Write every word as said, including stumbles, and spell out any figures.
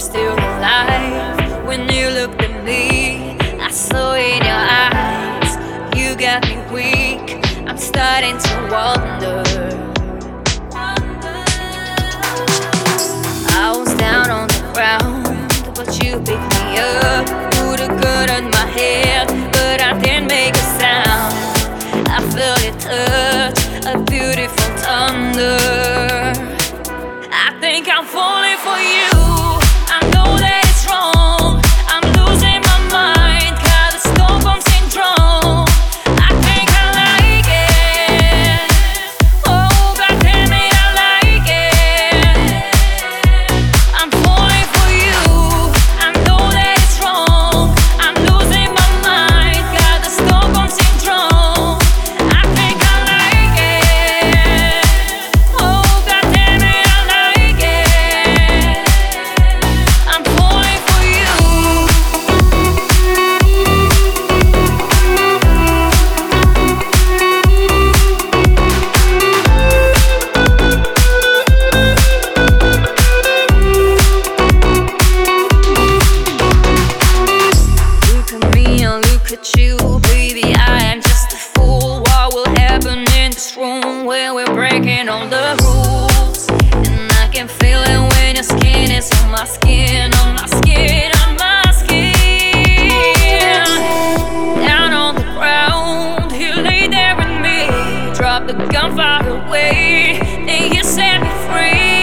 still alive. When you looked at me, I saw in your eyes, you got me weak. I'm starting to wonder. I was down on the ground, but you picked me up. Put a gun on my head, but I didn't make a sound. I felt it touch, a beautiful thunder. I think I'm falling for you. I know that it's wrong. I'm losing my mind, got a Stockholm syndrome. I think I like it. Oh, God damn it, I like it. I'm falling for you. I know that it's wrong. I'm losing my mind, got the Stockholm syndrome. I think I like it. Oh, God damn it, I like it. I'm falling for you. Look at me and look at you, baby. I am just a fool. What will happen in this room when we're breaking all the rules? And I can feel it when your skin is on my skin, on my skin, on my skin. Down on the ground, you lay there with me. Drop the gun far away, then you set me free.